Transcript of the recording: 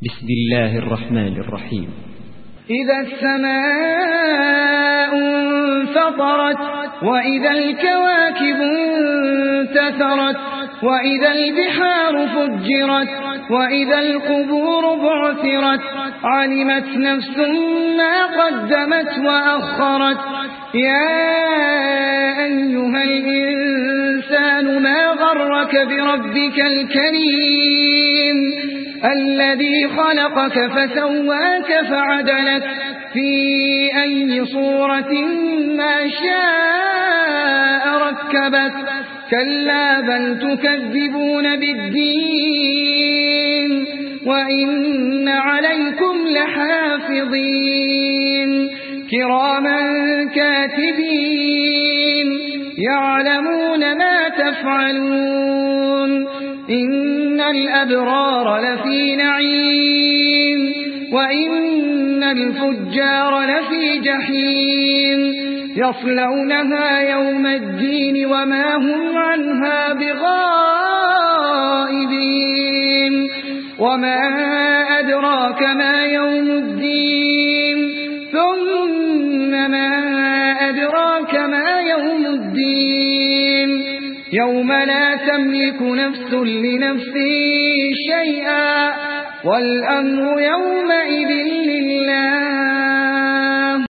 بسم الله الرحمن الرحيم. إذا السماء انفطرت وإذا الكواكب انتثرت وإذا البحار فجرت وإذا القبور بعثرت علمت نفس ما قدمت وأخرت. يا أيها الإنسان ما غرك بربك الكريم الذي خلقك فسواك فعدلك في أي صورة ما شاء ركبك. كلا بل تكذبون بالدين وإن عليكم لحافظين كراما كاتبين يعلمون ما تفعلون. إن الأبرار لفي نعيم وإن الفجار لفي جحيم يصلونها يوم الدين وما هم عنها بغائبين. وما أدراك ما يوم الدين ثم ما أدراك ما يوم الدين يوم لا تملك نفس لنفس شيئا والأمر يومئذ لله.